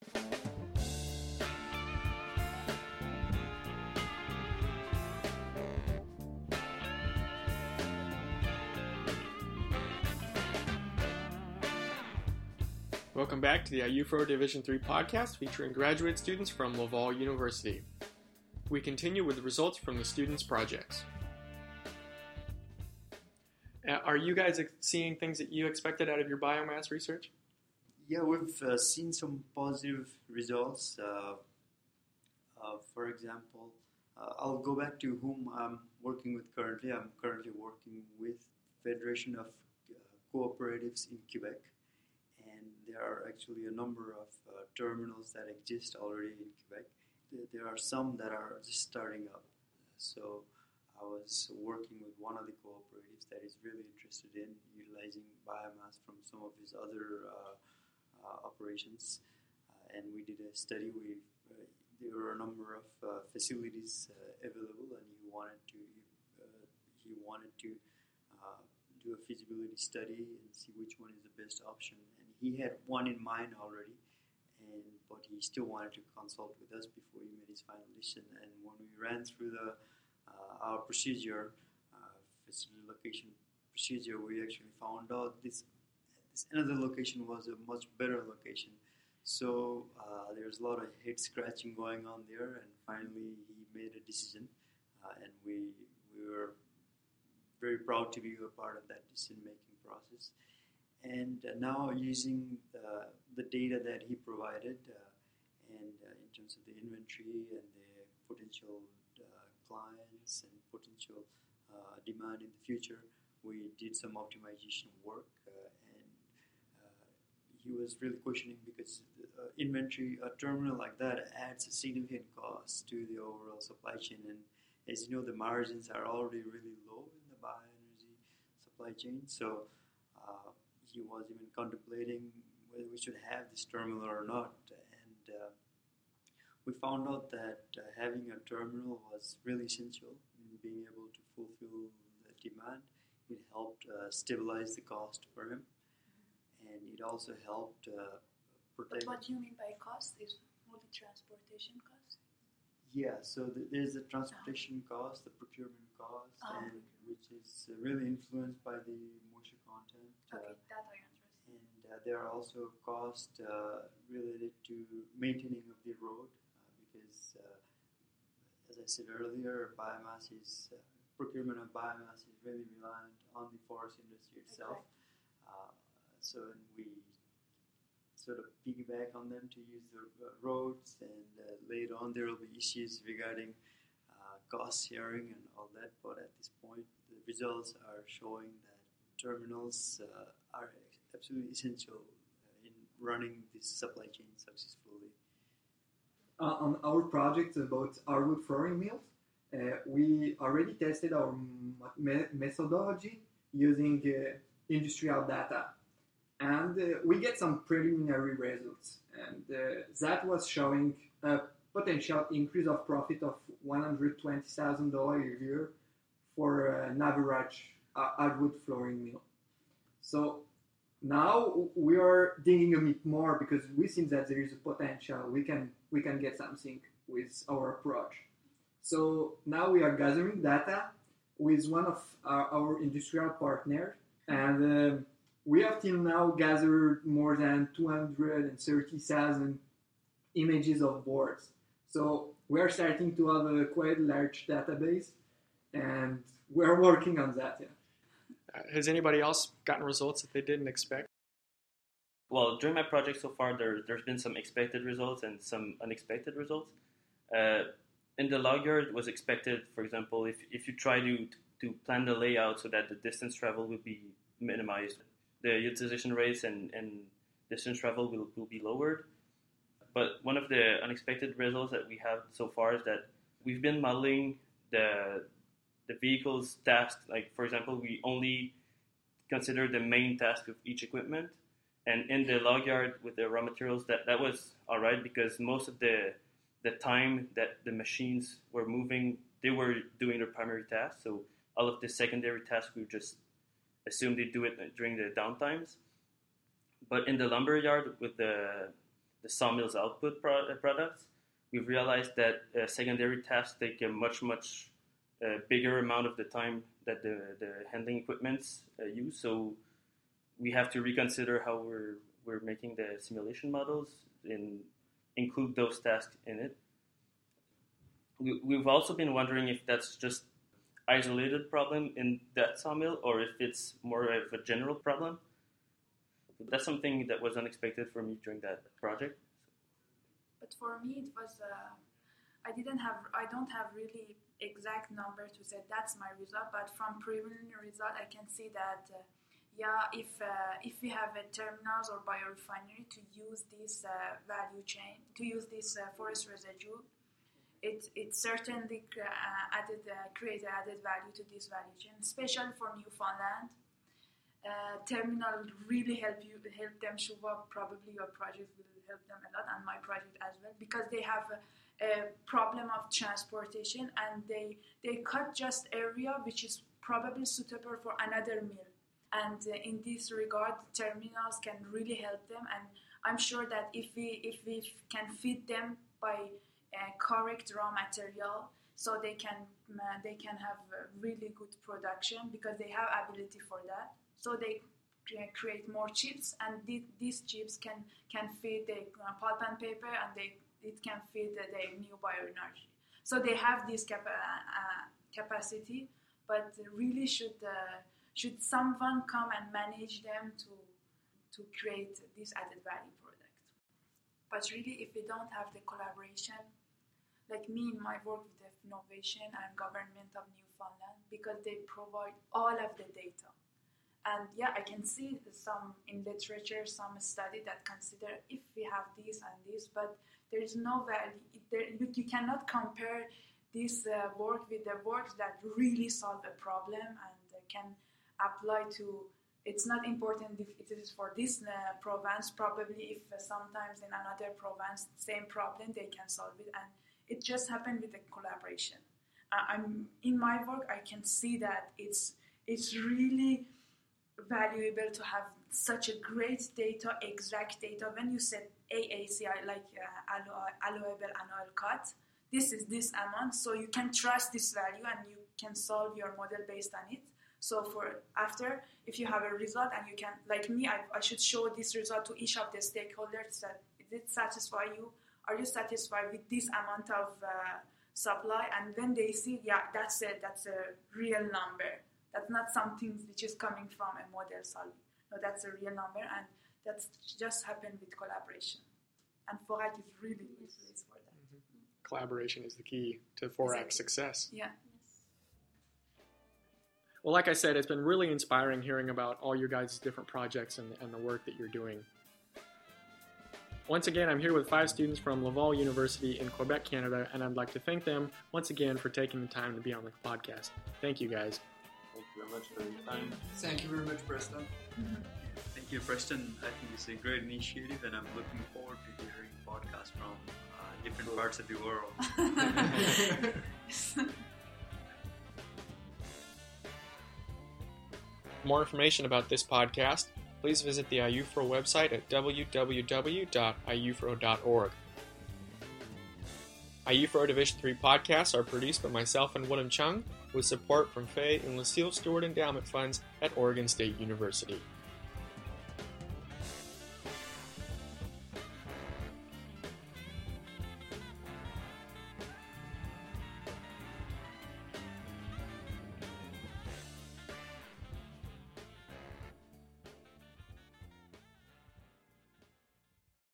Welcome back to the IUFRO Division III podcast featuring graduate students from Laval University. We continue with the results from the students' projects. Are you guys seeing things that you expected out of your biomass research? Yeah, we've seen some positive results. For example, I'll go back to whom I'm working with currently. I'm currently working with Federation of Cooperatives in Quebec. And there are actually a number of terminals that exist already in Quebec. There are some that are just starting up. So I was working with one of the cooperatives that is really interested in utilizing biomass from some of his other operations. And we did a study. There were a number of facilities available, and he wanted to do a feasibility study and see which one is the best option. And he had one in mind already, but he still wanted to consult with us before he made his final decision. And when we ran through our procedure, facility location procedure, we actually found out this another location was a much better location. So there's a lot of head scratching going on there, and finally he made a decision, and we were very proud to be a part of that decision-making process. And now using the data that he provided, and in terms of the inventory and the potential clients and potential demand in the future, we did some optimization work, and he was really questioning because inventory, a terminal like that adds a significant cost to the overall supply chain. And as you know, the margins are already really low in the bioenergy supply chain. So he was even contemplating whether we should have this terminal or not. And we found out that having a terminal was really essential in being able to fulfill the demand. It helped stabilize the cost for him, and it also helped protect. But what do you mean by cost? Is all the transportation cost? Yeah, so there's the transportation cost, the procurement cost, and which is really influenced by the moisture content. Okay, that I understand. And there are also costs related to maintaining of the road, because, as I said earlier, procurement of biomass is really reliant on the forest industry itself. So we sort of piggyback on them to use the roads, and later on there will be issues regarding cost sharing and all that. But at this point, the results are showing that terminals are absolutely essential in running this supply chain successfully. On our project about hardwood flooring mills, we already tested our methodology using industrial data, and we get some preliminary results, and that was showing a potential increase of profit of $120,000 a year for an average hardwood flooring mill. So now we are digging a bit more because we think that there is a potential we can get something with our approach. So now we are gathering data with one of our industrial partners, and we have till now gathered more than 230,000 images of boards. So we are starting to have a quite large database, and we're working on that. Yeah. Has anybody else gotten results that they didn't expect? Well, during my project so far, there's been some expected results and some unexpected results. In the log yard, it was expected, for example, if you try to plan the layout so that the distance travel will be minimized, the utilization rates and distance travel will be lowered. But one of the unexpected results that we have so far is that we've been modeling the vehicle's tasks. Like, for example, we only consider the main task of each equipment. And in the log yard with the raw materials, that was all right because most of the time that the machines were moving, they were doing their primary task. So all of the secondary tasks, we just assume they do it during the downtimes. But in the lumber yard with the the sawmill's output products, we've realized that secondary tasks take a much bigger amount of the time that the handling equipments use. So we have to reconsider how we're making the simulation models and include those tasks in it. We've also been wondering if that's just isolated problem in that sawmill or if it's more of a general problem. That's something that was unexpected for me during that project. But for me, it was I don't have really exact number to say that's my result. But from preliminary result, I can see that if we have a terminals or biorefinery to use this value chain, to use this forest residue, it certainly creates added value to this value chain, especially for Newfoundland. Terminal really help them. Shuva, probably your project will help them a lot, and my project as well, because they have a problem of transportation, and they cut just area which is probably suitable for another mill. And in this regard, terminals can really help them, and I'm sure that if we can feed them by correct raw material, so they can have really good production because they have ability for that. So they create more chips, and these chips can feed the pulp and paper, and it can feed the new bioenergy. So they have this capacity, but really should someone come and manage them to create this added value product. But really, if we don't have the collaboration, like me in my work with the Innovation and Government of Newfoundland, because they provide all of the data. And I can see some in literature, some study that consider if we have this and this, but there is no value. You cannot compare this work with the works that really solve a problem and can apply to. It's not important if it is for this province. Probably if sometimes in another province, same problem, they can solve it. And it just happened with the collaboration. In my work, I can see that it's really valuable to have such a great data, exact data. When you said AACI, like allowable annual cut, this is this amount, so you can trust this value and you can solve your model based on it. So for after, if you have a result and you can, like me, I should show this result to each of the stakeholders that did it satisfy you? Are you satisfied with this amount of supply? And when they see, that's it, that's a real number. That's not something which is coming from a model solving. No, that's a real number, and that's just happened with collaboration. And FORAC is really good place for that. Mm-hmm. Collaboration is the key to FORAC's success. Yeah. Well, like I said, it's been really inspiring hearing about all your guys' different projects and the work that you're doing. Once again, I'm here with 5 students from Laval University in Quebec, Canada, and I'd like to thank them once again for taking the time to be on the podcast. Thank you, guys. Thank you very much for your time. Thank you very much, Preston. Mm-hmm. Thank you, Preston. I think it's a great initiative, and I'm looking forward to hearing podcasts from different parts of the world. For more information about this podcast, please visit the IUFRO website at www.iufro.org. IUFRO Division III podcasts are produced by myself and William Chung, with support from Fay and Lucille Stewart Endowment Funds at Oregon State University.